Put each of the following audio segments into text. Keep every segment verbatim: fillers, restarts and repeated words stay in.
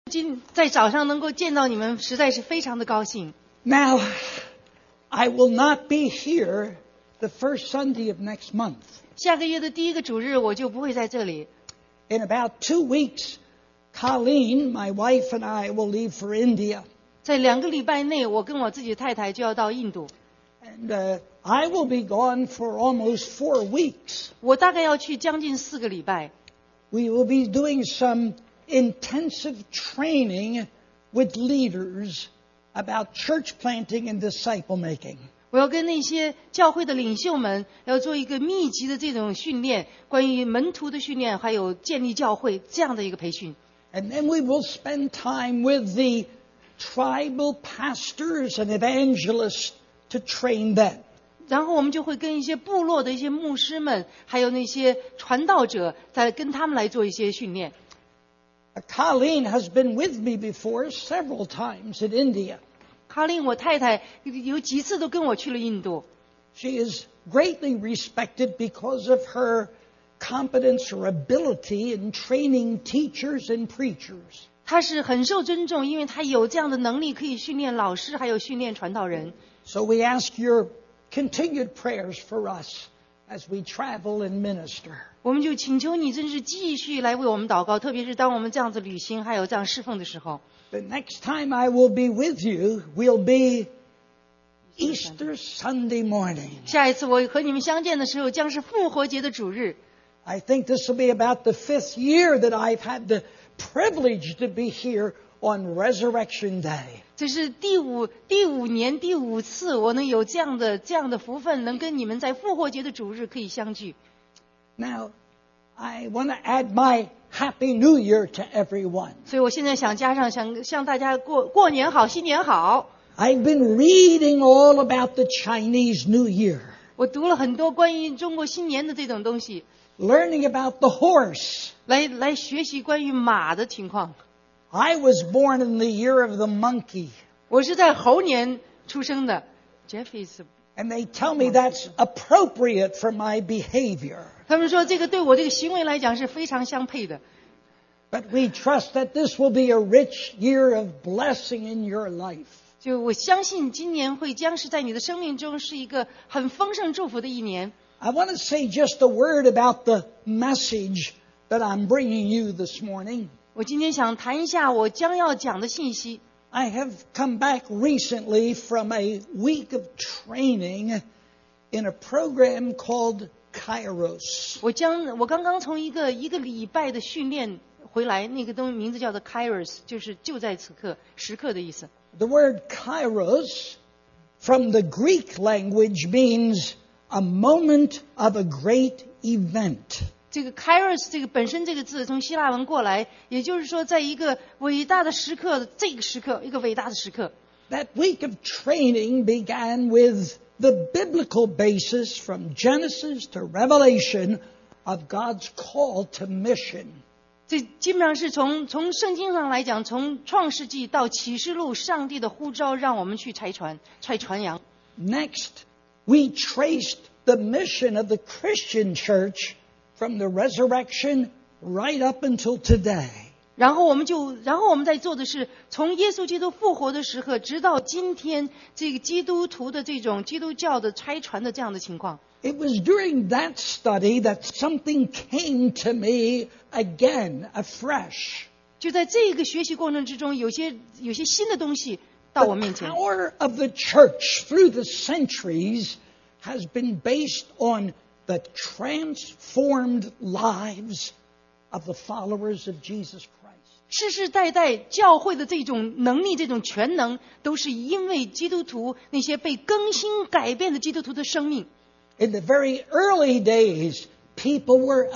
今在早上能够见到你们，实在是非常的高兴。 Now, I will not be here the first Sunday of next month. 下个月的第一个主日，我就不会在这里。 In about two weeks, Colleen, my wife, and I will leave for India. 在两个礼拜内，我跟我自己的太太就要到印度。 And uh, I will be gone for almost four weeks. 我大概要去将近四个礼拜。 We will be doing some intensive training with leaders about church planting and disciple making. 我要跟那些教会的领袖们要做一个密集的这种训练，关于门徒的训练，还有建立教会这样的一个培训。 And then we will spend time with the tribal pastors and evangelists to train them. 然后我们就会跟一些部落的一些牧师们，还有那些传道者，再跟他们来做一些训练。 Colleen has been with me before several times in India. 卡琳，我太太有几次都跟我去了印度。 She is greatly respected because of her competence or ability in training teachers and preachers. 她是很受尊重，因为她有这样的能力，可以训练老师，还有训练传道人。 So we ask your continued prayers for us as we travel and minister. 我们就请求你真是继续来为我们祷告，特别是当我们这样子旅行还有这样侍奉的时候。 The next time I will be with you will be Easter Sunday morning. 下一次我和你们相见的时候，将是复活节的主日。 I think this will be about the fifth year that I've had the privilege to be here on Resurrection Day. 这是第五第五年第五次，我能有这样的这样的福分，能跟你们在复活节的主日可以相聚。 Now, I want to add my Happy New Year to everyone. 所以我现在想加上，想向大家过过年好，新年好。 I've been reading all about the Chinese New Year. 我读了很多关于中国新年的这种东西， Learning about the horse. 来来学习关于马的情况。 I was born in the year of the monkey. 我是在猴年出生的 ，Jeff is。 And they tell me that's appropriate for my behavior. 他们说这个对我这个行为来讲是非常相配的。 But we trust that this will be a rich year of blessing in your life. 就我相信今年会将是在你的生命中是一个很丰盛祝福的一年。 I want to say just a word about the message that I'm bringing you this morning. 我今天想谈一下我将要讲的信息。 I have come back recently from a week of training in a program called Kairos. 我将我刚刚从一个一个礼拜的训练回来，那个东名字叫做 Kairos， 就是就在此刻，时刻的意思。 The word Kairos from the Greek language means a moment of a great event. 这个 Kairos 这个本身这个字从希腊文过来，也就是说在一个伟大的时刻，这个时刻，一个伟大的时刻。 That week of training began with the biblical basis from Genesis to Revelation of God's call to mission. 这基本上是从从圣经上来讲，从创世纪到启示录，上帝的呼召让我们去拆船、拆传扬。 Next, we traced the mission of the Christian church from the resurrection right up until today. 然后我们就，然后我们在做的是从耶稣基督复活的时刻，直到今天这个基督徒的这种基督教的拆传的这样的情况。 It was during that study that something came to me again, afresh. 就在这个学习过程之中，有些有些新的东西到我 The 面前。 power of the church through the centuries has been based on the transformed lives of the followers of Jesus Christ. 世世代代教会的这种能力，这种全能，都是因为基督徒那些被更新改变的基督徒的生命。 In the very early days, people were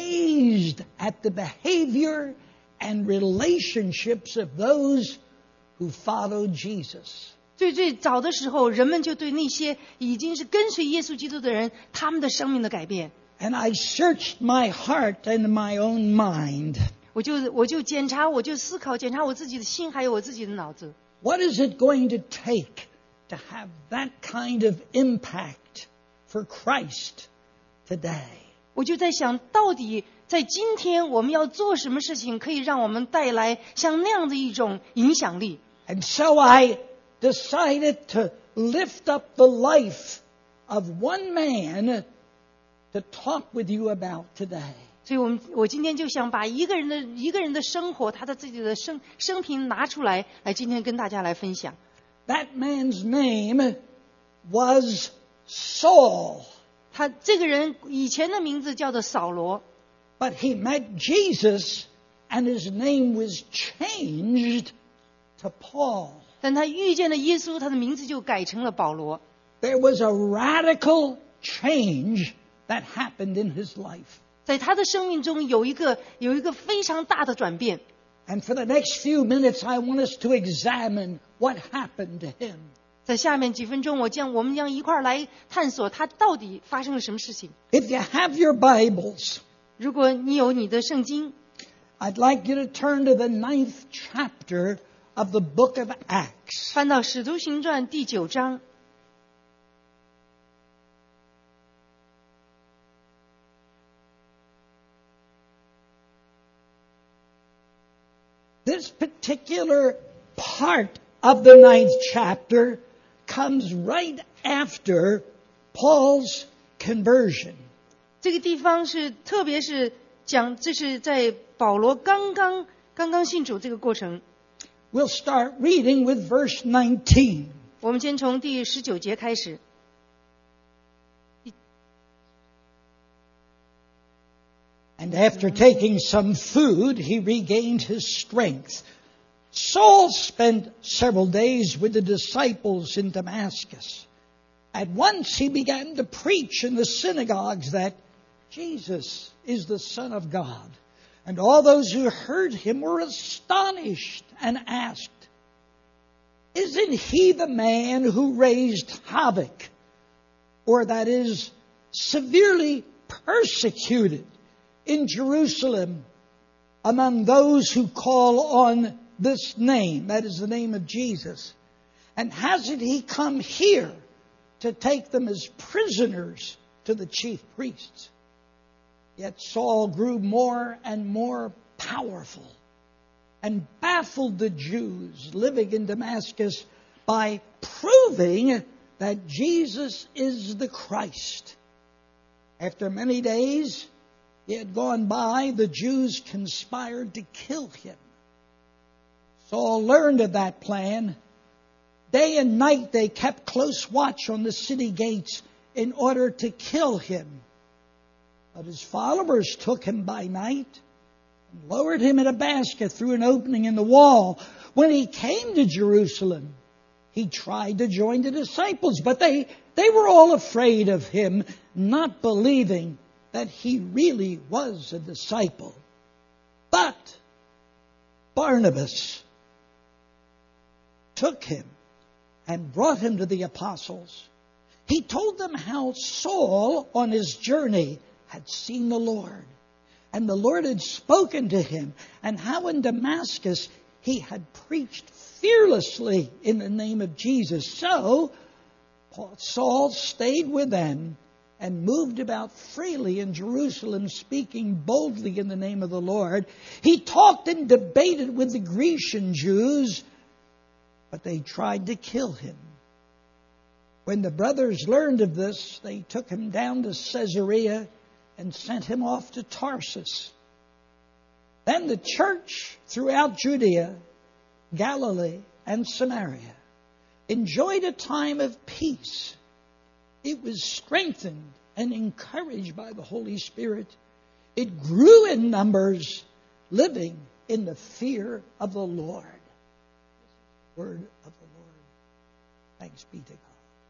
amazed at the behavior and relationships of those who followed Jesus. 最最早的时候，人们就对那些已经是跟随耶稣基督的人，他们的生命的改变。 And I searched my heart and my own mind. 我就我就检查，我就思考，检查我自己的心，还有我自己的脑子。 What is it going to take to have that kind of impact for Christ today? 我就在想，到底在今天我们要做什么事情可以让我们带来像那样的一种影响力。 And so I decided to lift up the life of one man to talk with you about today. 所以我们我今天就想把一个人的一个人的生活，他的自己的生生平拿出来，来今天跟大家来分享。 That man's name was Saul. 他这个人以前的名字叫做扫罗， But he met Jesus and his name was changed to Paul. 但他遇见了耶稣，他的名字就改成了保罗。 There was a radical change that happened in his life. 在他的生命中有一个有一个非常大的转变。 And for the next few minutes, I want us to examine what happened to him. 在下面几分钟，我将我们将一块儿来探索他到底发生了什么事情。 If you have your Bibles, 如果你有你的圣经， I'd like you to turn to the ninth chapter of the book of Acts. 翻到《使徒行传》第九章。 This particular part of the ninth chapter comes right after Paul's conversion. 这个地方是，特别是讲，这是在保罗刚刚刚刚信主这个过程。 We'll start reading with verse nineteen. 我们先从第十九节开始。 And after taking some food, he regained his strength. Saul spent several days with the disciples in Damascus. At once he began to preach in the synagogues that Jesus is the Son of God. And all those who heard him were astonished and asked, "Isn't he the man who raised havoc, or that is, severely persecuted in Jerusalem among those who call on this name," that is the name of Jesus, "and hasn't he come here to take them as prisoners to the chief priests?" Yet Saul grew more and more powerful and baffled the Jews living in Damascus by proving that Jesus is the Christ. After many days he had gone by, the Jews conspired to kill him. Saul learned of that plan. Day and night they kept close watch on the city gates in order to kill him. But his followers took him by night and lowered him in a basket through an opening in the wall. When he came to Jerusalem, he tried to join the disciples, but they, they were all afraid of him, not believing that he really was a disciple. But Barnabas took him and brought him to the apostles. He told them how Saul, on his journey, had seen the Lord, and the Lord had spoken to him, and how in Damascus he had preached fearlessly in the name of Jesus. So Saul stayed with them and moved about freely in Jerusalem, speaking boldly in the name of the Lord. He talked and debated with the Grecian Jews, but they tried to kill him. When the brothers learned of this, they took him down to Caesarea and sent him off to Tarsus. Then the church throughout Judea, Galilee, and Samaria enjoyed a time of peace. It was strengthened and encouraged by the Holy Spirit. It grew in numbers, living in the fear of the Lord. Word of the Lord. Thanks be to God.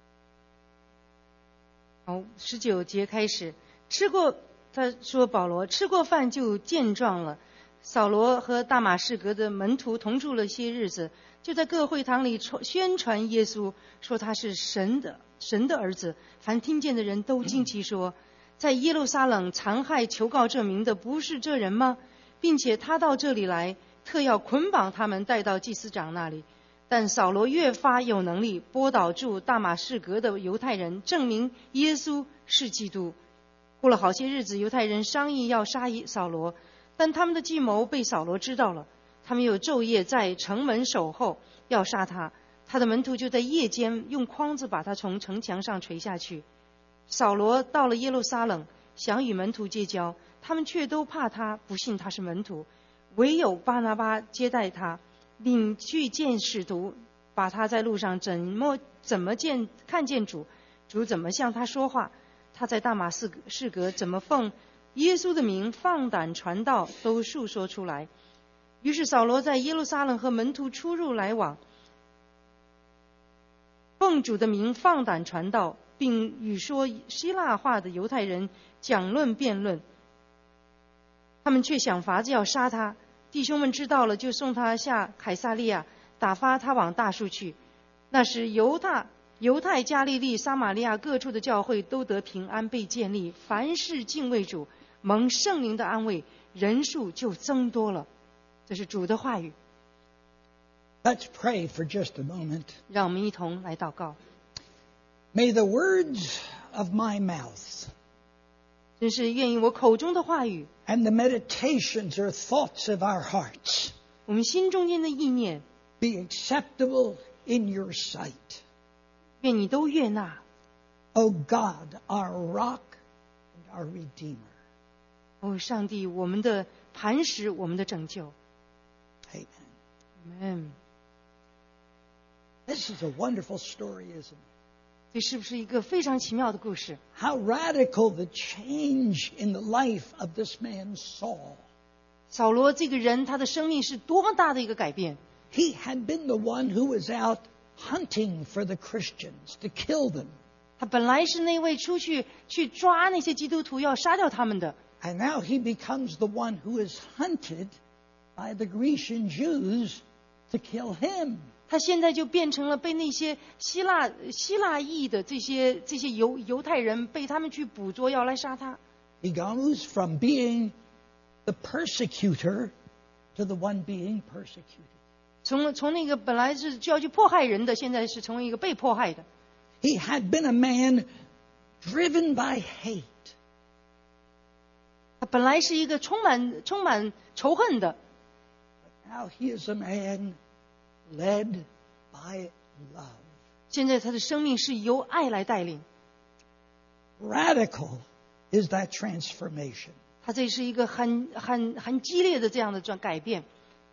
好，十九节开始，吃过他说保罗吃过饭就健壮了。扫罗和大马士革的门徒同住了些日子，就在各会堂里宣传耶稣，说他是神的神的儿子。凡听见的人都惊奇说，在耶路撒冷残害求告这名的不是这人吗？并且他到这里来，特要捆绑他们带到祭司长那里。但扫罗越发有能力拨导住大马士革的犹太人，证明耶稣是基督。 过了好些日子，犹太人商议要杀扫罗，但他们的计谋被扫罗知道了。他们有昼夜在城门守候，要杀他。他的门徒就在夜间用筐子把他从城墙上垂下去。扫罗到了耶路撒冷，想与门徒结交，他们却都怕他，不信他是门徒。唯有巴拿巴接待他，领去见使徒，把他在路上怎么怎么见看见主，主怎么向他说话，他在大马士革怎么奉耶稣的名放胆传道，都述说出来。于是扫罗在耶路撒冷和门徒出入来往，奉主的名放胆传道，并与说希腊话的犹太人讲论辩论。他们却想法子要杀他，弟兄们知道了，就送他下凯撒利亚，打发他往大数去。那时犹大犹太加利利撒玛利亚各处的教会都得平安，被建立，凡事敬畏主，蒙圣灵的安慰，人数就增多了。这是主的话语。 Let's pray for just a moment. 让我们一同来祷告。 May the words of my mouth 真是愿意我口中的话语 and the meditations or thoughts of our hearts 我们心中间的意念 be acceptable in your sight. 愿你都悦纳。 O God, our rock and our redeemer. 哦，上帝，我们的磐石，我们的拯救。 Amen. Amen。 This is a wonderful story, isn't it? 这是不是一个非常奇妙的故事？ How radical the change in the life of this man Saul. 扫罗这个人，他的生命是多么大的一个改变。 He had been the one who was out hunting for the Christians to kill them. 他本来是那位出去去抓那些基督徒，要杀掉他们的。 And now he becomes the one who is hunted by the Grecian Jews to kill him. 他现在就变成了被那些希腊希腊裔的这些这些犹犹太人被他们去捕捉，要来杀他。 He goes from being the persecutor to the one being persecuted. 从从那个本来是就要去迫害人的，现在是成为一个被迫害的。 He had been a man driven by hate. 他本来是一个充满充满仇恨的， Now he is a man led by love. 现在他的生命是由爱来带领。 Radical is that transformation. 他这是一个很很很激烈的这样的转改变。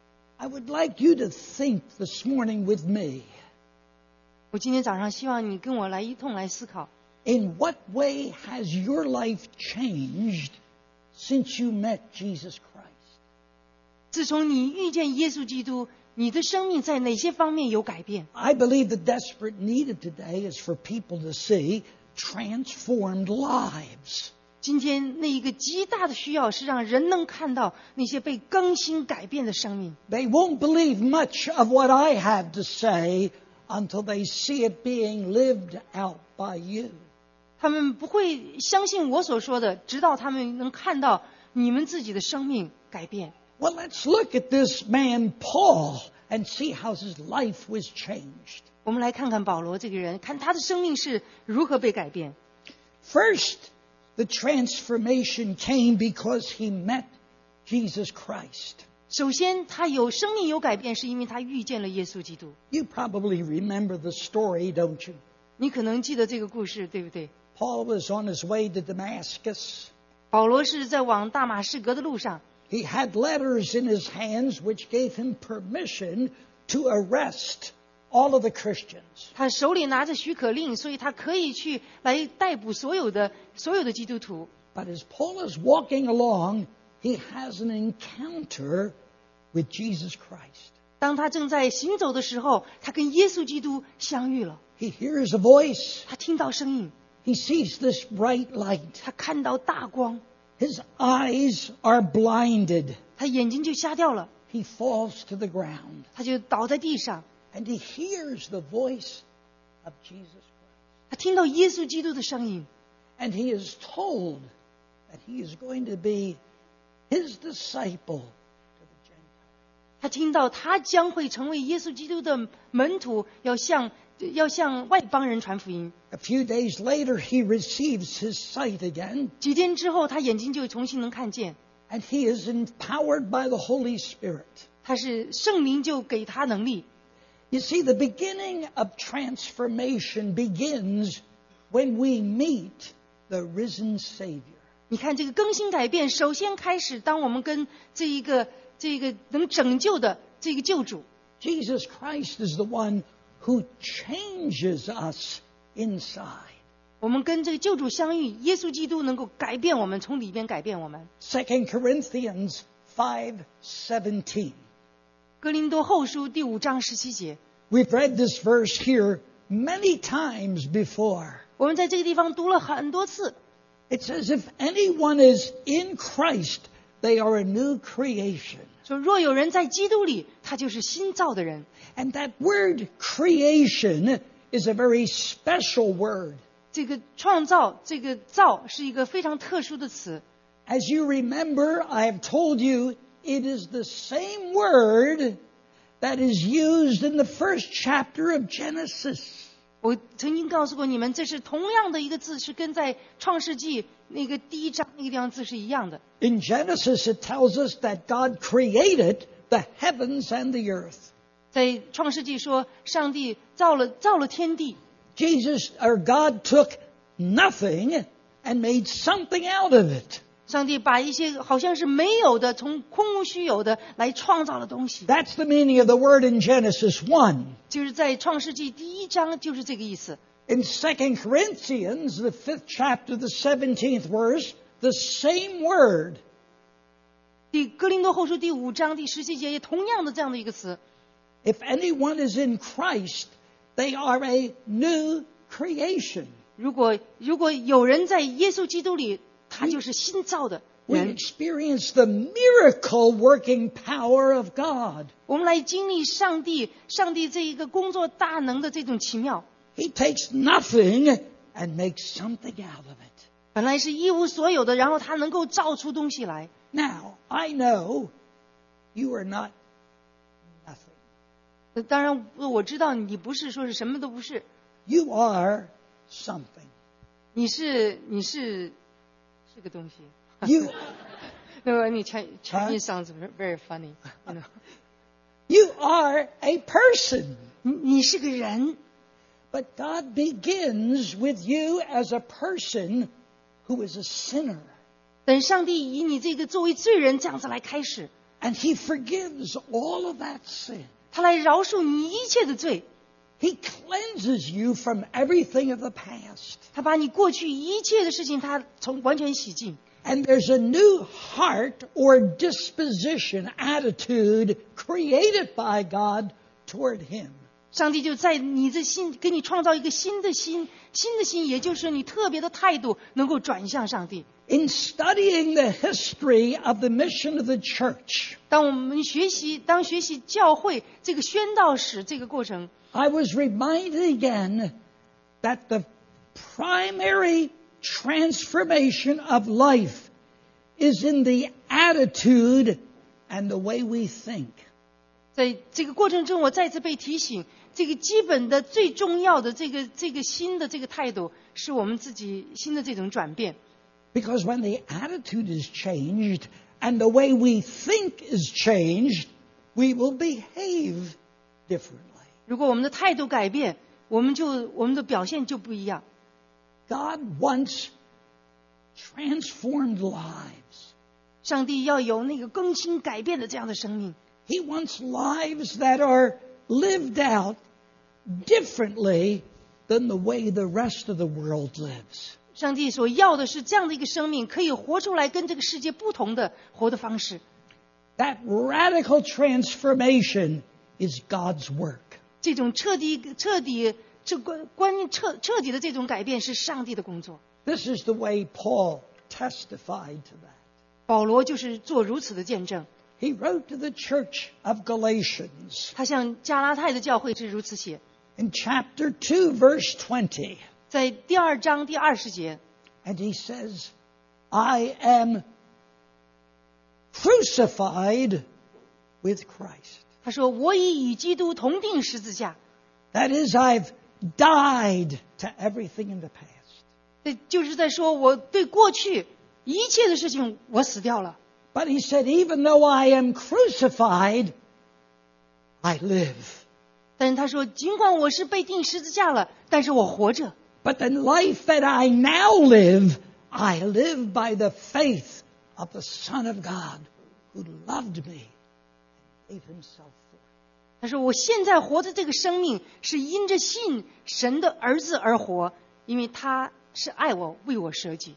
I would like you to think this morning with me. 我今天早上希望你跟我来一同来思考， In what way has your life changed since you met Jesus Christ? 自从你遇见耶稣基督，你的生命在哪些方面有改变？ I believe the desperate need of today is for people to see transformed lives. 今天那一个极大的需要是让人能看到那些被更新改变的生命。 They won't believe much of what I have to say until they see it being lived out by you. 他们不会相信我所说的，直到他们能看到你们自己的生命改变。 Well, let's look at this man Paul and see how his life was changed. 我们来看看保罗这个人，看他的生命是如何被改变。 First, the transformation came because he met Jesus Christ. 首先，他有生命有改变，是因为他遇见了耶稣基督。 You probably remember the story, don't you? 你可能记得这个故事，对不对？ Paul was on his way to Damascus. 保罗是在往大马士革的路上， He had letters in his hands which gave him permission to arrest all of the Christians. 他手里拿着许可令，所以他可以去来逮捕所有的所有的基督徒。 But as Paul is walking along, he has an encounter with Jesus Christ. 当他正在行走的时候，他跟耶稣基督相遇了。 He hears a voice. 他听到声音， He sees this bright light. 他看到大光， His eyes are blinded. 他眼睛就瞎掉了， He falls to the ground. 他就倒在地上。 And he hears the voice of Jesus Christ. 他听到耶稣基督的声音， And he is told that he is going to be his disciple to the Gentiles. 他听到他将会成为耶稣基督的门徒，要向要向外邦人传福音。 A few days later, he receives his sight again, 几天之后，他眼睛就重新能看见。 and he is empowered by the Holy Spirit. 他是圣灵就给他能力。 You see, the beginning of transformation begins when we meet the risen Savior. 你看这个更新改变，首先开始，当我们跟这一个这一个能拯救的这个救主 Jesus Christ is the one who changes us inside. 我们跟这个救主相遇，耶稣基督能够改变我们，从里边改变我们。 Second Corinthians five seventeen. 哥林多后书第五章十七节， We've read this verse here many times before. 我们在这个地方读了很多次。 It says, if anyone is in Christ, they are a new creation. 说若有人在基督里，他就是新造的人。 And that word creation is a very special word. 这个创造，这个造是一个非常特殊的词。 As you remember, I have told you, it is the same word that is used in the first chapter of Genesis. 我曾经告诉过你们，这是同样的一个字，是跟在创世纪那个第一章那个地方字是一样的。 In Genesis, it tells us that God created the heavens and the earth. 在创世纪说，上帝造了造了天地。 Jesus, or God, took nothing and made something out of it. 上帝把一些好像是没有的，从空无虚有的来创造了东西。 That's the meaning of the word in Genesis one. 就是在创世纪第一章就是这个意思。 In Second Corinthians, the fifth chapter, the seventeenth verse, the same word. 第哥林多后书第五章第十七节也同样的这样的一个词。 If anyone is in Christ, they are a new creation. 如果如果有人在耶稣基督里，他就是新造的 We 人。 experience the miracle working power of God. 我们来经历上帝上帝这一个工作大能的这种奇妙。 He takes nothing and makes something out of it. 本来是一无所有的，然后他能够造出东西来。 Now, I know you are not nothing. 呃当然，我知道你不是说是什么都不是， You are something. 你是你是是个东西。 You, No, I mean, Chinese sounds very funny. You know. you are a person. 你你是个人， But God begins with you as a person who is a sinner. 等上帝以你这个作为罪人这样子来开始， And He forgives all of that sin. 他来饶恕你一切的罪， He cleanses you from everything of the past. 他把你过去一切的事情，他从完全洗净。 And there's a new heart or disposition, attitude created by God toward Him. 上帝就在你的心给你创造一个新的心，新的心，也就是你特别的态度能够转向上帝。 In studying the history of the mission of the church, 当我们学习，当学习教会这个宣道史这个过程， I was reminded again that the primary transformation of life is in the attitude and the way we think. 在这个过程中，我再次被提醒，这个基本的、最重要的这个这个新的这个态度，是我们自己新的这种转变。 Because when the attitude is changed and the way we think is changed, we will behave differently. 如果我们的态度改变，我们就我们的表现就不一样。 God wants transformed lives. 上帝要有那个更新改变的这样的生命。 He wants lives that are lived out differently than the way the rest of the world lives. 上帝所要的是这样的一个生命，可以活出来跟这个世界不同的活的方式。 That radical transformation is God's work. 这种彻底、彻底、这关关彻彻底的这种改变是上帝的工作。 This is the way Paul testified to that. 保罗就是做如此的见证。 He wrote to the church of Galatians 他向加拉太的教会是如此写， in chapter two, verse twenty. 在第二章第二十节， And he says, I am crucified with Christ. 他说：“我已与基督同定十字架。” That is, I've died to everything in the past. 这就是在说我对过去一切的事情我死掉了。 But he said, even though I am crucified, I live. 但是他说，尽管我是被钉十字架了，但是我活着。 But the life that I now live, I live by the faith of the Son of God who loved me and gave himself for me. 他说，我现在活的这个生命是因着信神的儿子而活，因为他是爱我，为我舍己。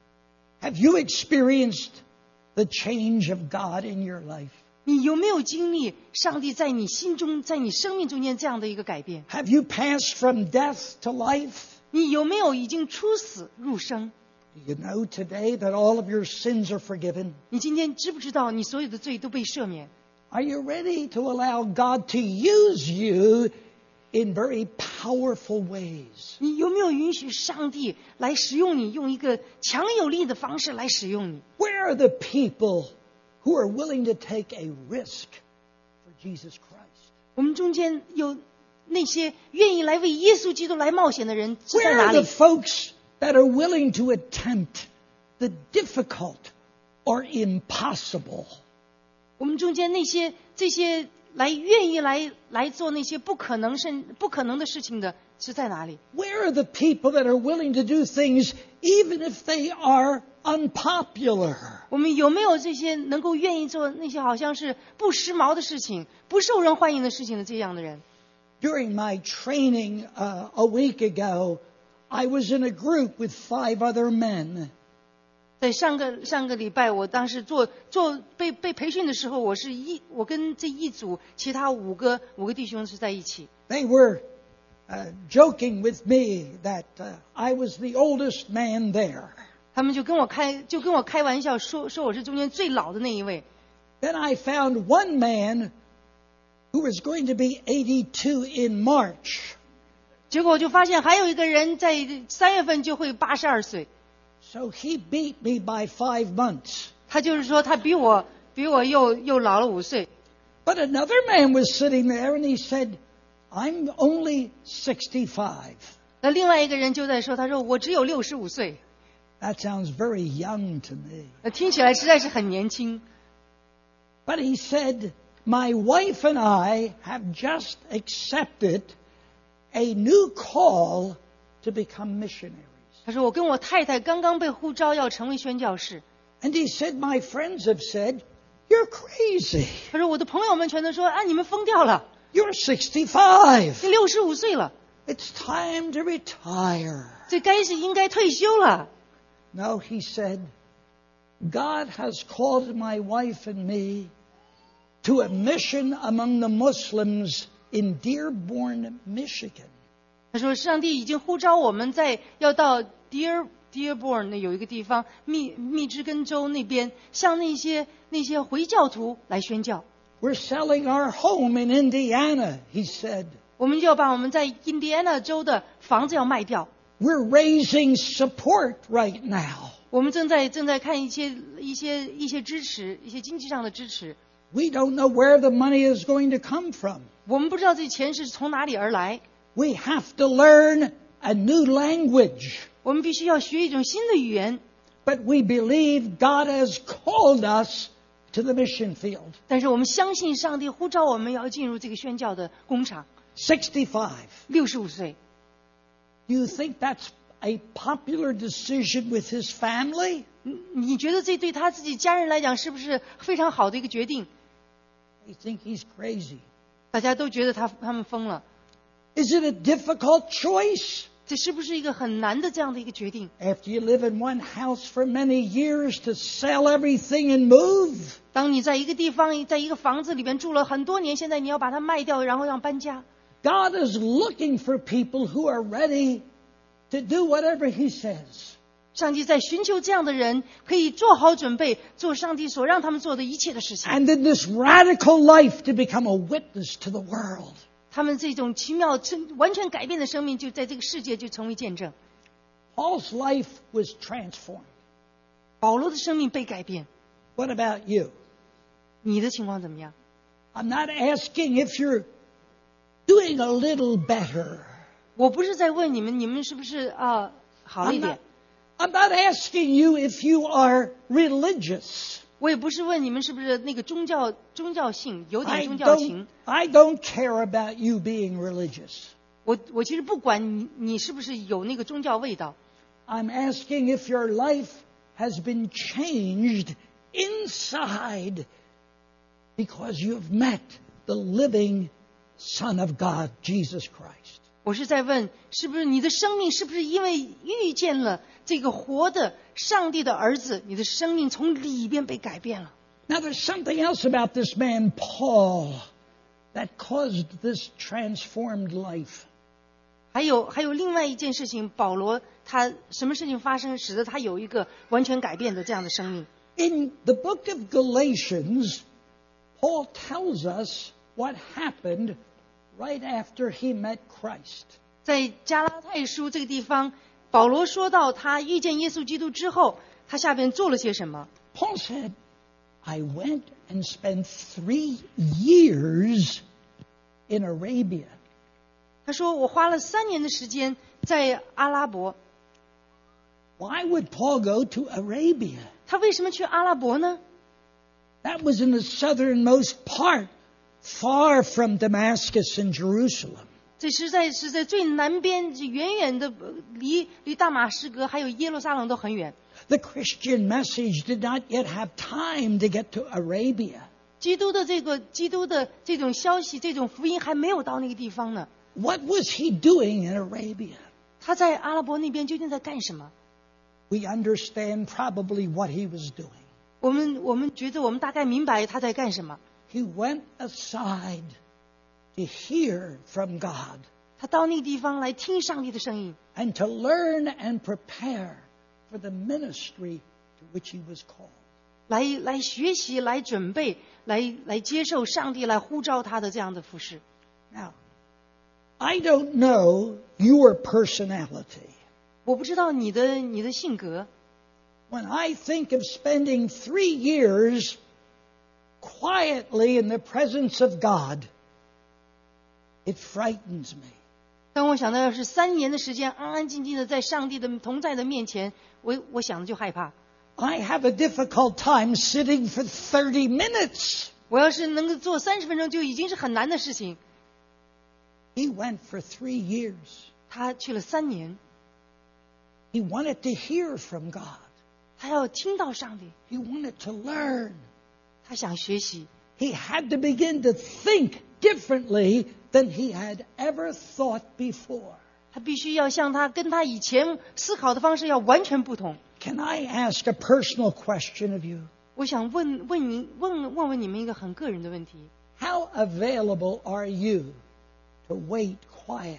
Have you experienced the change of God in your life? 你有没有经历上帝在你心中，在你生命中间这样的一个改变？ Have you passed from death to life? 你有没有已经出死入生？ Do you know today that all of your sins are forgiven? 你今天知不知道你所有的罪都被赦免？ Are you ready to allow God to use you in very powerful ways? 你有没有允许上帝来使用你，用一个强有力的方式来使用你？ Where are the people who are willing to take a risk for Jesus Christ? 我们中间有那些愿意来为耶稣基督来冒险的人是在 Where 哪 are the 里？ folks that are willing to attempt the difficult or impossible? 我们中间那些这些来愿意来来做那些不可能甚不可能的事情的是在哪里？ Where are the people that are willing to do things even if they are unpopular? 我们有没有这些能够愿意做那些好像是不时髦的事情、不受人欢迎的事情的这样的人？ During my training uh, a week ago, I was in a group with five other men. 在上个上个礼拜，我当时做做被被培训的时候，我是一我跟这一组其他五个五个弟兄是在一起。 They were uh, joking with me that uh, I was the oldest man there. 他们就跟我开就跟我开玩笑说说我是中间最老的那一位。 Then I found one man who was going to be eighty-two in March. 结果我就发现还有一个人在三月份就会八十二岁。 So he beat me by five months. 他就是说他比我比我又又老了五岁。 But another man was sitting there and he said, I'm only sixty-five. 那另外一个人就在说，他说我只有六十五岁。 That sounds very young to me. 那听起来实在是很年轻。 But he said, my wife and I have just accepted a new call to become missionaries. 他说我跟我太太刚刚被呼召要成为宣教士。 And he said, my friends have said, you're crazy. 他说我的朋友们全都说啊，你们疯掉了， You're sixty-five. 你六十五岁了， It's time to retire. 这该是应该退休了。 No, he said, God has called my wife and me to a mission among the Muslims in Dearborn, Michigan. 他说上帝已经呼召我们在要到 Dear Dearborn 那有一个地方密密芝根州那边，向那些那些回教徒来宣教。 We're selling our home in Indiana, he said. 我们就要把我们在印第安纳州的房子要卖掉。 We're raising support right now. 我们正在正在看一些一些一些支持，一些经济上的支持。 We don't know where the money is going to come from. 我们不知道这钱是从哪里而来， We have to learn a new language. 我们必须要学一种新的语言。 But we believe God has called us to the mission field. 但是我们相信上帝呼召我们要进入这个宣教的工厂。 sixty-five. 六十五岁， Do you think that's a popular decision with his family? 你你觉得这对他自己家人来讲是不是非常好的一个决定？ They think he's crazy. 大家都觉得他他们疯了， Is it a difficult choice? 这是不是一个很难的这样的一个决定？ After you live in one house for many years to sell everything and move? 当你在一个地方，在一个房子里边住了很多年，现在你要把它卖掉，然后要搬家。 God is looking for people who are ready to do whatever he says. 上帝在寻求这样的人，可以做好准备，做上帝所让他们做的一切的事情。 And in this radical life to become a witness to the world. 他们这种奇妙、完全改变的生命，就在这个世界就成为见证。 Paul's life was transformed. 保罗的生命被改变， What about you? 你的情况怎么样？ I'm not asking if you're doing a little better. 我不是在问你们，你们是不是啊好了一 I'm 点 not,？I'm not asking you if you are religious. 我也不是问你们是不是那个宗教宗教性有 I 点宗教 don't, 情。 I don't care about you being religious. 我我其实不管你你是不是有那个宗教味道， I'm asking if your life has been changed inside because you've met the living Son of God, Jesus Christ. 我是在问是不是你的生命是不是因为遇见了这个活的上帝的儿子，你的生命从里边被改变了。 Now there's something else about this man Paul that caused this transformed life. 还有还有另外一件事情，保罗他什么事情发生，使得他有一个完全改变的这样的生命？ In the book of Galatians, Paul tells us what happened right after he met Christ. 在加拉太书这个地方，保罗说到他遇见耶稣基督之后，他下边做了些什么？ Paul said, I went and spent three years in Arabia. 他说我花了三年的时间在阿拉伯。 Why would Paul go to Arabia? 他为什么去阿拉伯呢？ That was in the southernmost part, far from Damascus and Jerusalem. 这实在是在最南边，远远的离离大马士革还有耶路撒冷都很远。 The Christian message did not yet have time to get to Arabia. 基督的这个基督的这种消息，这种福音还没有到那个地方呢。 What was he doing in Arabia? 他在阿拉伯那边究竟在干什么？ We understand probably what he was doing. 我们我们觉得我们大概明白他在干什么。 He went aside to hear from God 他到那个地方来听上帝的声音， and to learn and prepare for the ministry to which he was called. 来来学习，来准备，来来接受上帝来呼召他的这样的服事。 Now, I don't know your personality. 我不知道你的你的性格。 When I think of spending three years quietly in the presence of God, it frightens me. 当我想到要是三年的时间安安静静的在上帝的同在的面前，我我想的就害怕。 I have a difficult time sitting for thirty minutes. 我要是能够做三十分钟，就已经是很难的事情。 He went for three years. 他去了三年， He wanted to hear from God. 他要听到上帝， He wanted to learn. 他想学习， He had to begin to think differently than he had ever thought before. 他必须要像他跟他以前思考的方式要完全不同。 Can I ask a personal question of you? 我想问问你问问问你们一个很个人的问题： How available are you to wait quietly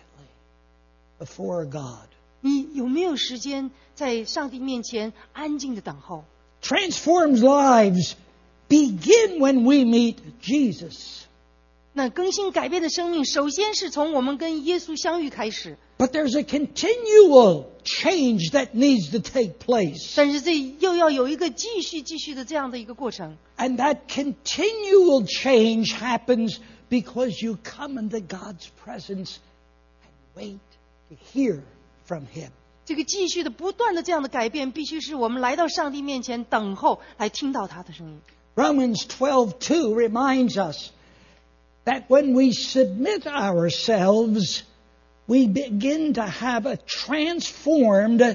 before God? 你有没有时间在上帝面前安静的等候？ Transformed lives begin when we meet Jesus. 那更新改变的生命，首先是从我们跟耶稣相遇开始。 But there's a continual change that needs to take place. 但是这又要有一个继续继续的这样的一个过程。 And that continual change happens because you come into God's presence and wait to hear from Him. 这个继续的不断的这样的改变，必须是我们来到上帝面前等候，来听到他的声音。 Romans twelve two reminds us that when we submit ourselves, we begin to have a transformed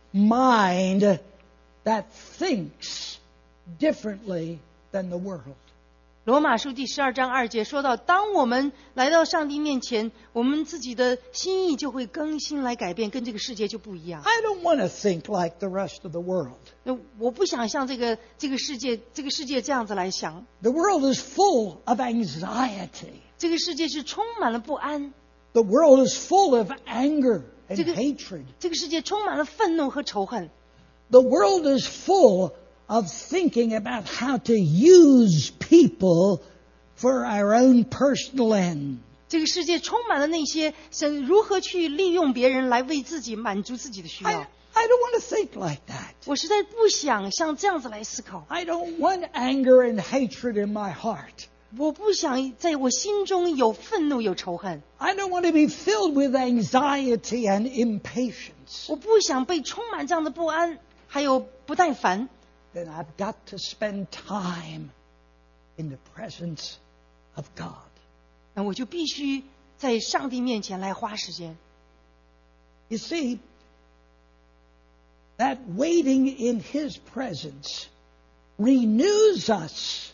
mind that thinks differently than the world. 罗马书第十二章二节说到，当我们来到上帝面前，我们自己的心意就会更新来改变，跟这个世界就不一样。 I don't want to think like the rest of the world. 那我不想像这个这个世界这个世界这样子来想。 The world is full of anxiety. 这个世界是充满了不安， The world is full of anger and 这个- hatred. 这个世界充满了愤怒和仇恨。 The world is full of thinking about how to use people for our own personal end. 这个世界充满了那些想如何去利用别人来为自己满足自己的需 I, 要。 I don't want to think like that. 我实在不想像这样子来思考。 I don't want anger and hatred in my heart. 我不想在我心中有愤怒有仇恨， I don't want to be filled with anxiety and impatience. 我不想被充满这样的不安还有不耐烦。 Then I've got to spend time in the presence of God. 那我就必须在上帝面前来花时间。 You see, that waiting in His presence renews us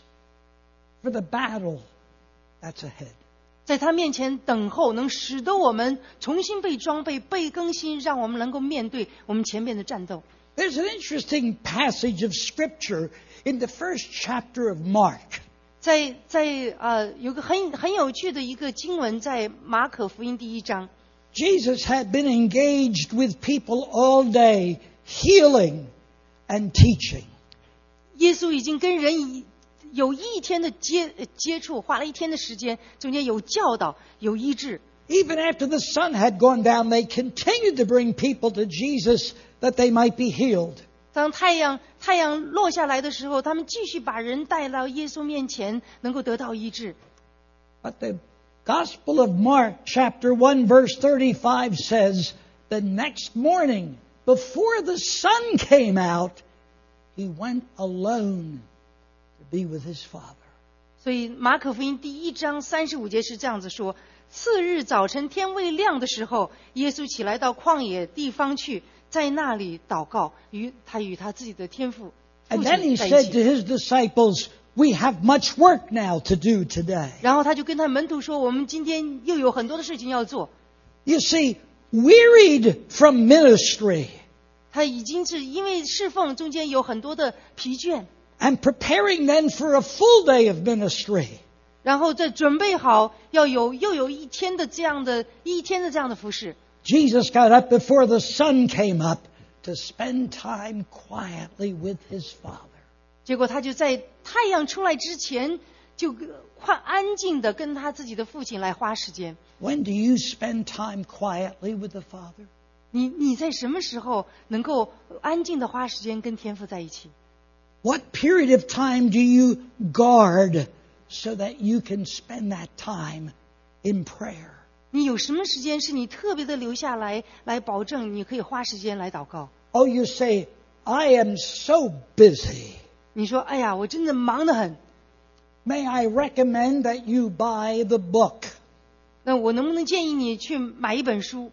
for the battle that's ahead. 在他面前等候，能使得我们重新被装备、被更新，让我们能够面对我们前面的战斗。 There's an interesting passage of Scripture in the first chapter of Mark. 在在呃，有个很很有趣的一个经文，在马可福音第一章， Jesus had been engaged with people all day, healing and teaching. 耶稣已经跟人以有一天的接接触，花了一天的时间，中间有教导，有医治。 Even after the sun had gone down, they continued to bring people to Jesus that they might be healed. 当太阳太阳落下来的时候，他们继续把人带到耶稣面前，能够得到医治。 But the Gospel of Mark, chapter one, verse thirty-five says, the next morning, before the sun came out, he went alone to be with his Father. 所以马可福音第一章三十五节是这样子说：次日早晨天未亮的时候，耶稣起来到旷野地方去，在那里祷告，与他与他自己的天父 And 父 then he 亲在一 said to 起。 his disciples, we have much work now to do today. 然后他就跟他门徒说：我们今天又有很多的事情要做。 You see, wearied from ministry 他已经是因为侍奉中间有很多的疲倦， and preparing then for a full day of ministry. 然后再准备好要有又有一天的这样的一天的这样的服事。 Jesus got up before the sun came up to spend time quietly with his Father. 结果他就在太阳出来之前，就快安静的跟他自己的父亲来花时间。 When do you spend time quietly with the Father? 你你在什么时候能够安静的花时间跟天父在一起？ What period of time do you guard so that you can spend that time in prayer? 你有什么时间是你特别的留下来，来保证你可以花时间来祷告？ Oh, you say, I am so busy. 你说，哎呀，我真的忙得很。 May I recommend that you buy the book? 那我能不能建议你去买一本书？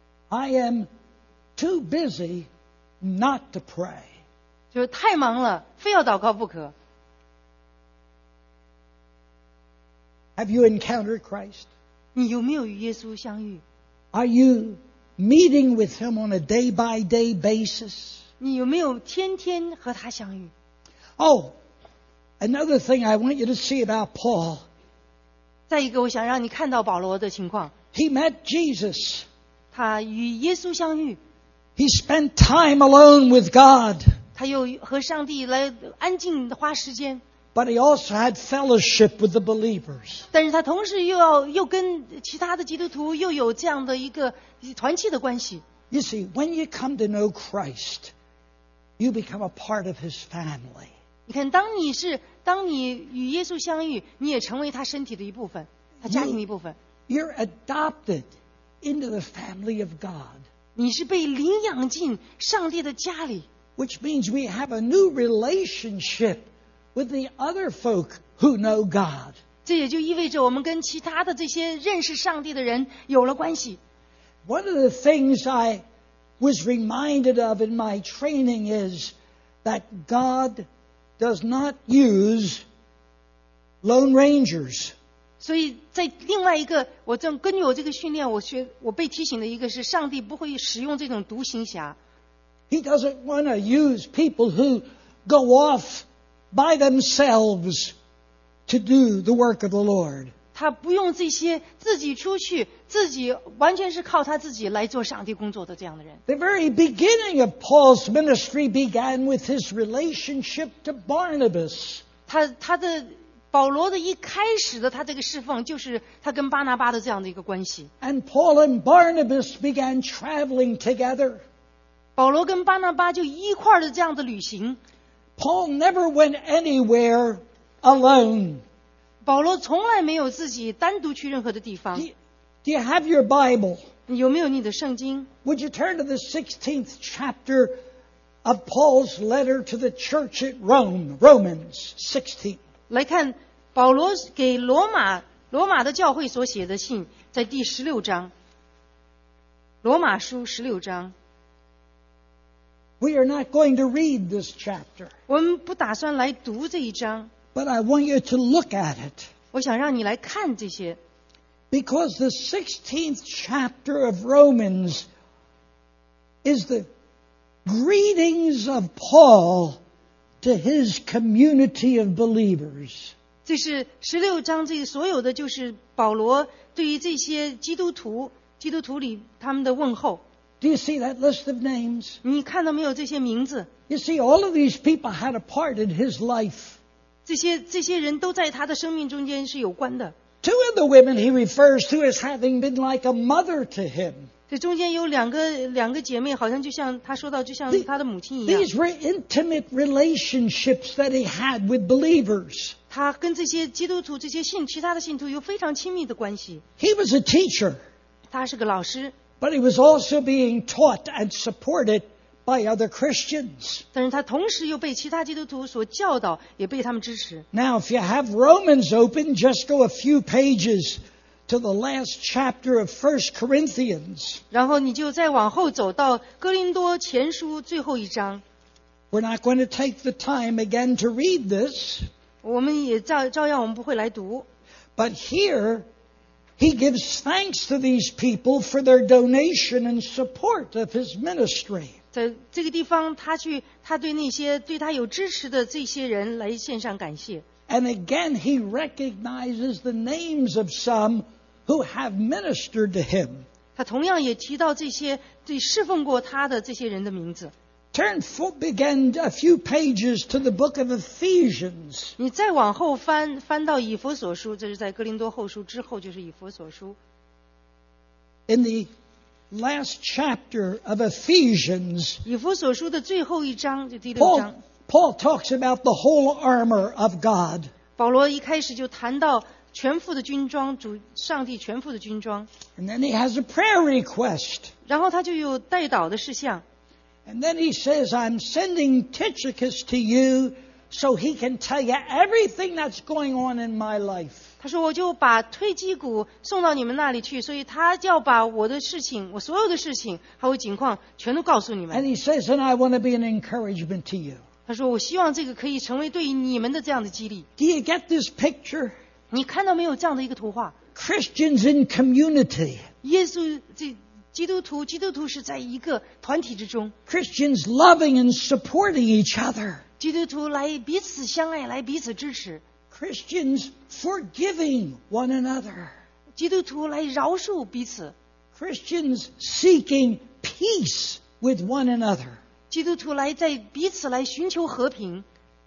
I am too busy not to pray. 就是太忙了，非要祷告不可。 Have you encountered Christ? 你有没有与耶稣相遇？ Are you meeting with him on a day-by-day basis? 你有没有天天和他相遇？ Oh, another thing I want you to see about Paul. 再一个，我想让你看到保罗的情况， He met Jesus. 他与耶稣相遇， He spent time alone with God. 他又和上帝来安静的花时间， But he also had fellowship with the believers. 但是他同时又要又跟其他的基督徒又有这样的一个团契的关系。 You see, when you come to know Christ, you become a part of his family. 你看，当你是当你与耶稣相遇，你也成为他身体的一部分，他家庭的一部分。 You're adopted into the family of God, 你是被领养进上帝的家里， which means we have a new relationship with the other folk who know God. 这也就意味着我们跟其他的这些认识上帝的人有了关系。 One of the things I was reminded of in my training is that God does not use lone rangers. 所以在另外一个，我正根据我这个训练，我学我被提醒的一个是，上帝不会使用这种独行侠， He doesn't want to use people who go off by themselves to do the work of the Lord. 他不用这些自己出去，自己完全是靠他自己来做上帝工作的这样的人。 The very beginning of Paul's ministry began with his relationship to Barnabas. 他他的保罗的一开始的他这个侍奉，就是他跟巴拿巴的这样的一个关系。 And Paul and Barnabas began traveling together. 保罗跟巴拿巴就一块儿的这样的旅行。 Paul never went anywhere alone. 保罗从来没有自己单独去任何的地 Do 方。 you, do you have your Bible? 你有没有你的圣经？ Would you turn to the sixteenth chapter of Paul's letter to the church at Rome, Romans sixteen. 来看保罗给罗马罗马的教会所写的信，在第十六章，罗马书十六章。 We are not going to read this chapter, 我们不打算来读这一章， but I want you to look at it. 我想让你来看这些， Because the sixteenth chapter of Romans is the greetings of Paul to his community of believers. 这是十六章，这所有的就是保罗对于这些基督徒，基督徒里他们的问候。 Do you see that list of names? 你看到没有这些名字？ You see, all of these people had a part in his life. 这些这些人都在他的生命中间是有关的。 Two of the women he refers to as having been like a mother to him. 这中间有两个两个姐妹，好像就像他说到，就像他的母亲一样。 These were intimate relationships that he had with believers. 他跟这些基督徒、这些信其他的信徒有非常亲密的关系。 He was a teacher, 他是个老师， but he was also being taught and supported by other Christians. 但是他同时又被其他基督徒所教导，也被他们支持。 Now, if you have Romans open, just go a few pages to the last chapter of First Corinthians. 然后你就再往后走到哥林多前书最后一章， We're not going to take the time again to read this, 我们也照照样我们不会来读。 but here he gives thanks to these people for their donation and support of his ministry. 在这个地方，他去，他对那些对他有支持的这些人来献上感谢。 And again, he recognizes the names of some who have ministered to him. 他同样也提到这些对侍奉过他的这些人的名字。 Turn for, begin a few pages to the book of Ephesians. 你再往后翻，翻到以弗所书，这是在哥林多后书之后，就是以弗所书。 In the last chapter of Ephesians, 以弗所书的最后一章，就第六 Paul, 章， Paul talks about the whole armor of God. 保罗一开始就谈到全副的军装，主上帝全副的军装， And then he has a prayer request. 然后他就有代祷的事项。 And then he says, I'm sending Tychicus to you so he can tell you everything that's going on in my life. 他说：“我就把推基谷送到你们那里去，所以他要把我的事情，我所有的事情还有情况，全都告诉你 And 们。 he says, and I want to be an encouragement to you. 他说：我希望这个可以成为对于你们的这样的激励。 Do you get this picture? 你看到没有这样的一个图画？ Christians in community. 耶稣这基督徒，基督徒是在一个团体之中， Christians loving and supporting each other. 基督徒来彼此相爱，来彼此支持， Christians forgiving one another. 基督徒来饶恕彼此， Christians seeking peace with one another. 基督徒来在彼此来寻求和平。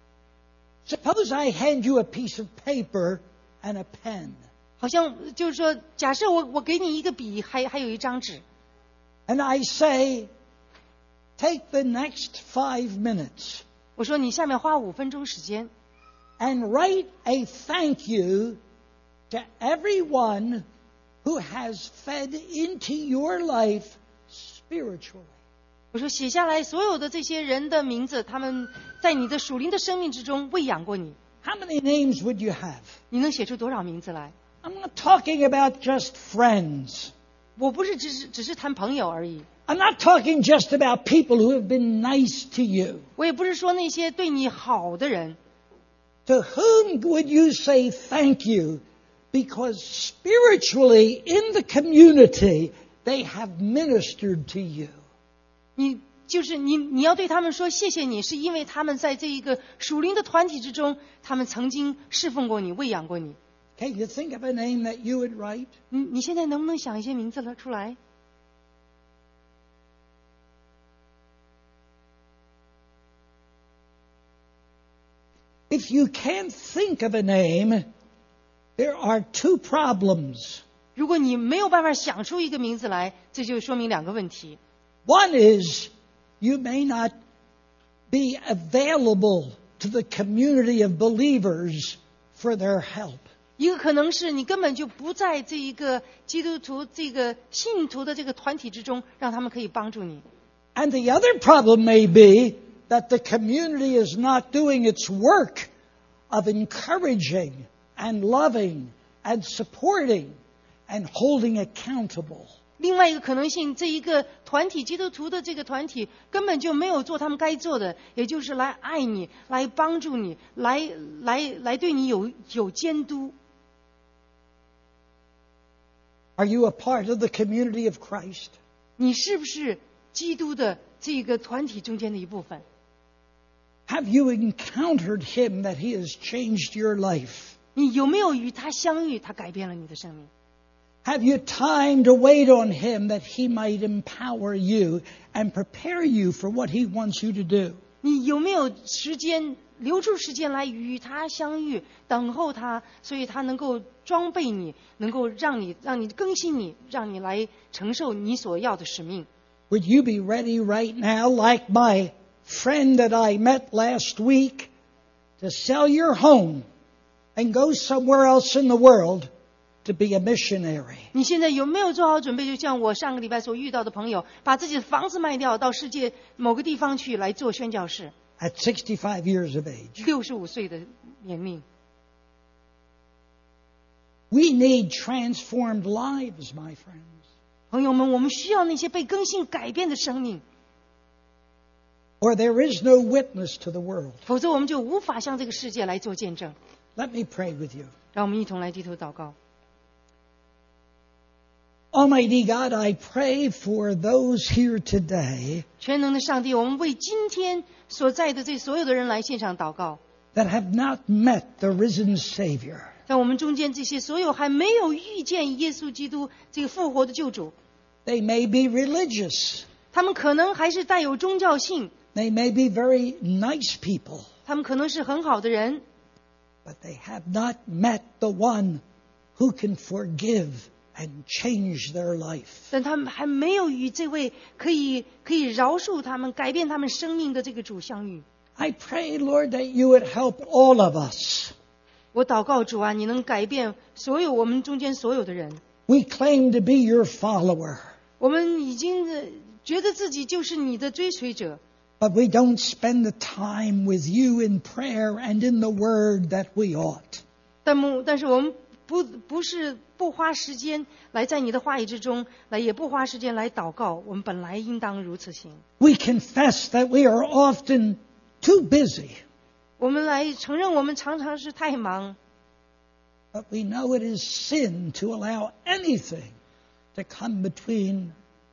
Suppose I hand you a piece of paper and a pen. 好像就是说，假设我我给你一个笔，还还有一张纸， And I say, take the next five minutes 我说你下面花五分钟时间， and write a thank you to everyone who has fed into your life spiritually. 我说写下来所有的这些人的名字，他们在你的属灵的生命之中喂养过你， How many names would you have? 你能写出多少名字来？ I'm not talking about just friends. 我不是只是只是谈朋友而已， I'm not talking just about people who have been nice to you. 我也不是说那些对你好的人。 To whom would you say thank you? Because spiritually in the community, they have ministered to you. 你就是你，你要对他们说谢谢你，是因为他们在这一个属灵的团体之中，他们曾经侍奉过你，喂养过你。 Can you think of a name that you would write? 你你现在能不能想一些名字了出来？ If you can't think of a name, there are two problems. 如果你没有办法想出一个名字来，这就说明两个问题。 One is you may not be available to the community of believers for their help. 一个可能是你根本就不在这一个基督徒这个信徒的这个团体之中，让他们可以帮助你。 And the other problem may be that the community is not doing its work of encouraging and loving and supporting and holding accountable. 另外一个可能性，这一个团体基督徒的这个团体根本就没有做他们该做的，也就是来爱你，来帮助你，来来来对你有有监督。 Are you a part of the community of Christ? 你是不是基督的这个团体中间的一部分？ Have you encountered Him that He has changed your life? 你有没有与他相遇？他改变了你的生命。 Have you time to wait on Him that He might empower you and prepare you for what He wants you to do? 你有没有时间留出时间来与他相遇，等候他，所以他能够装备你，能够让你让你更新你，让你来承受你所要的使命。 Would you be ready right now, like my friend that I met last week, to sell your home and go somewhere else in the world to be a missionary? 你现在有没有做好准备？就像我上个礼拜所遇到的朋友，把自己的房子卖掉，到世界某个地方去来做宣教士。 At sixty-five years of age. 六十五岁的年龄， We need transformed lives, my friends. 朋友们，我们需要那些被更新改变的生命， Or there is no witness to the world. 否则我们就无法向这个世界来做见证。 Let me pray with you. 让我们一同来低头祷告。 Almighty God, I pray for those here today 全能的上帝，我们为今天所在的这所有的人来献上祷告。 that have not met the risen Savior. 在我们中间这些所有还没有遇见耶稣基督这个复活的救主， They may be religious. 他们可能还是带有宗教性， They may be very nice people. 他们可能是很好的人， But they have not met the one who can forgive and change their life. 但他们还没有与这位可以可以饶恕他们、改变他们生命的这个主相遇。 I pray, Lord, that you would help all of us. 我祷告主啊，你能改变所有我们中间所有的人。 We claim to be your follower, 我们已经呃觉得自己就是你的追随者， but we don't spend the time with you in prayer and in the word that we ought. 但mu但是我们不不是不花时间来在你的话语之中，来也不花时间来祷告。我们本来应当如此行。 We confess that we are often too busy, 我们来承认，我们常常是太忙， but we know it is sin to allow anything to come between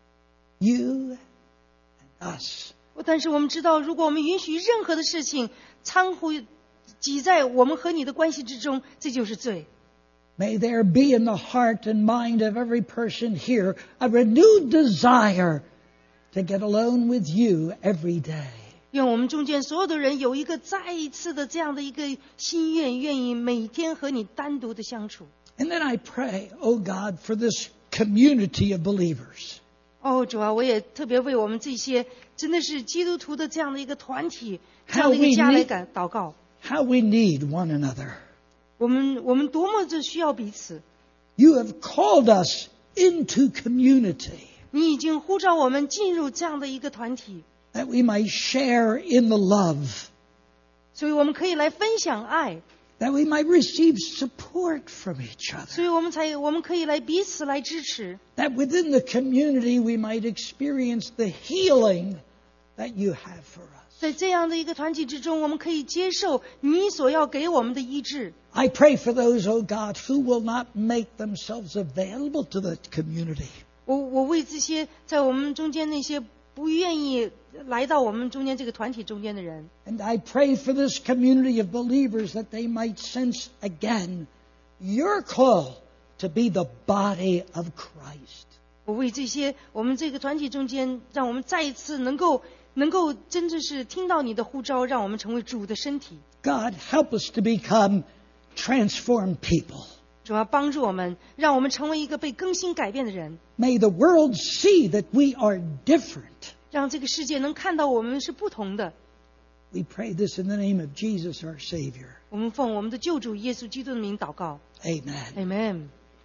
you and us. 但是我们知道，如果我们允许任何的事情掺和挤在我们和你的关系之中，这就是罪。 May there be in the heart and mind of every person here a renewed desire to get alone with you every day. 愿我们中间所有的人有一个再一次的这样的一个心愿，愿意每天和你单独的相处。 And then I pray, oh God, for this community of believers. 哦，主啊，我也特别为我们这些真的是基督徒的这样的一个团体、这样的一个家来感祷告。 How we need one another. 我们我们多么的需要彼此。 You have called us into community 你已经呼召我们进入这样的一个团体， that we might share in the love, 所以我们可以来分享爱， that we might receive support from each 所 other, 以我们才我们可以来彼此来支持。 that within the community we might experience the healing that you have for us. 在这样的一个团体之中，我们可以接受你所要给我们的医治。 I pray for those, oh God, who will not make themselves available to the community. 我我为这些在我们中间那些不愿意来到我们中间这个团体中间的人， And I pray for this community of believers that they might sense again your call to be the body of Christ. 我为这些我们这个团体中间，让我们再一次能够能够真正是听到你的呼召，让我们成为主的身体。 God, help us to become transformed people. 主要帮助我们，让我们成为一个被更新改变的人， May the world see that we are different. 让这个世界能看到我们是不同的。 We pray this in the name of Jesus, our Savior. 我们奉我们的救主耶稣基督的名祷告。 Amen. Amen。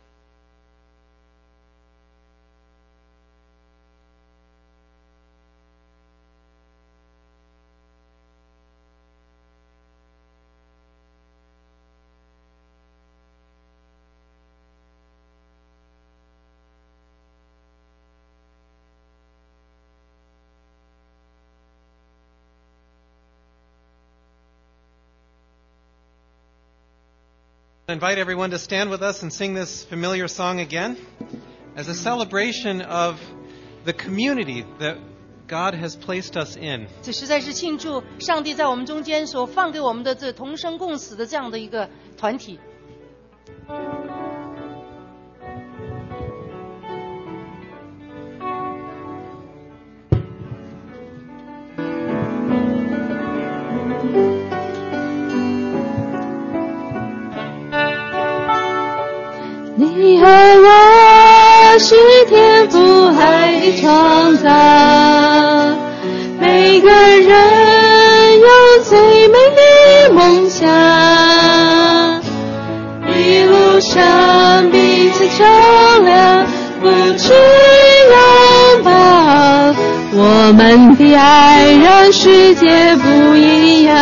I invite everyone to stand with us and sing this familiar song again as a celebration of the community that God has placed us in. 这实在是庆祝上帝在我们中间所放给我们的这同生共死的这样的一个团体。 你和我是天父爱的创造，每个人有最美的梦想，一路上彼此照亮，不知拥抱，我们的爱让世界不一样，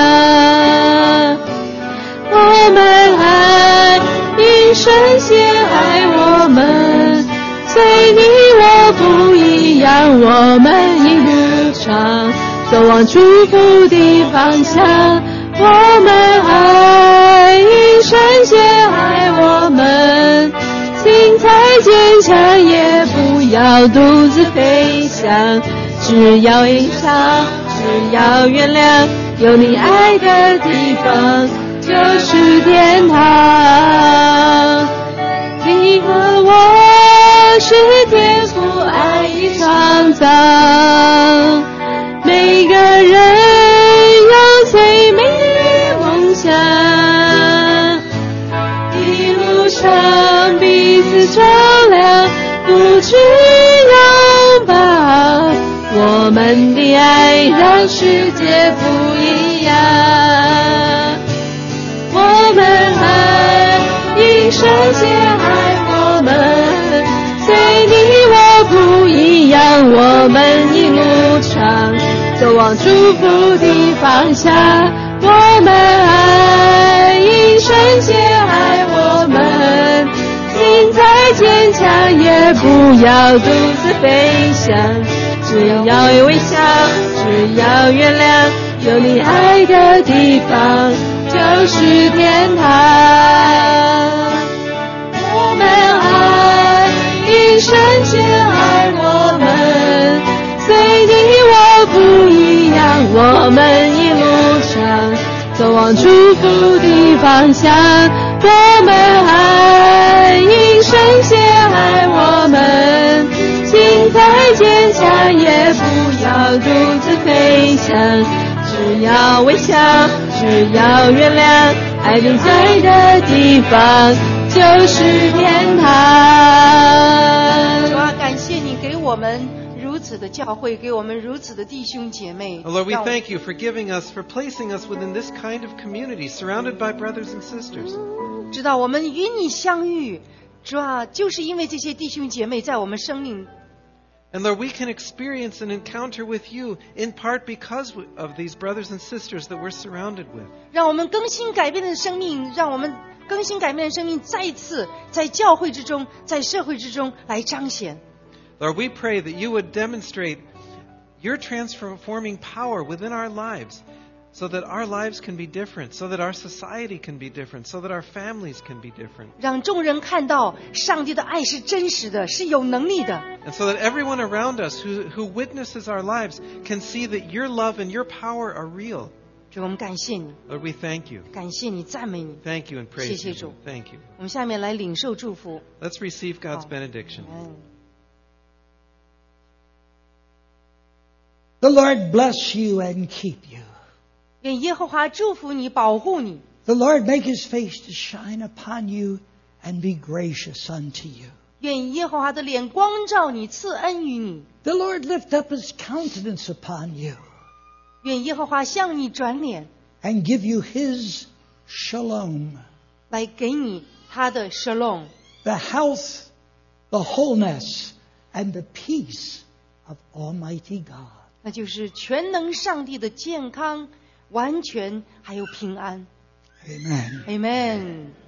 我们爱因神先爱我们，随你我不一样，我们一路上走往祝福的方向，我们爱因神先爱我们，心再坚强也不要独自飞翔，只要微笑，只要原谅，有你爱的地方就是天堂。你和我是天父爱的创造，每个人有最美的梦想，一路上彼此照亮，不知拥抱，我们的爱让世界不一样，我们爱因神先爱我们，随你我不一样，我们一路上走往祝福的方向，我们爱因神先爱我们，心再坚强也不要独自飞翔，只要有微笑，只要原谅，有你爱的地方就是天堂。我们爱因神先爱我们，随你我不一样，我们一路上走往祝福的方向，我们爱因神先爱我们，心再坚强也不要独自飞翔，只要微笑，只要原谅，爱你在的地方就是天堂。 主啊，感谢你给我们如此的教会，给我们如此的弟兄姐妹。 Oh, Lord, we 让我 thank you for giving us, for placing us within this kind of community, surrounded by brothers and sisters. 知道我们与你相遇，主啊，就是因为这些弟兄姐妹在我们生命。 And Lord, we can experience an encounter with you in part because of these brothers and sisters that we're surrounded with. 让我们更新改变的生命，让我们更新改变的生命再一次在教会之中，在社会之中来彰显。 Lord, we pray that you would demonstrate your transforming power within our lives so that our lives can be different, so that our society can be different, so that our families can be different. 让众人看到上帝的爱是真实的，是有能力的。 And so that everyone around us who, who witnesses our lives can see that your love and your power are real. 主，我们感谢你， Lord, we thank you. 感谢你，赞美你。 Thank you and praise 谢谢 you. 主。 Thank you. 我们下面来领受祝福。 Let's receive God's 好 benediction. 嗯 The Lord bless you and keep you. 愿耶和华祝福你，保护你。 The Lord make his face to shine upon you and be gracious unto you. 愿耶和华的脸光照你，赐恩于你。 The Lord lift up his countenance upon you 愿耶和华向你转脸， and give you His shalom, 来给你他的 shalom， the health, the wholeness, and the peace of Almighty God. 那就是全能上帝的健康、完全还有平安。 Amen. Amen。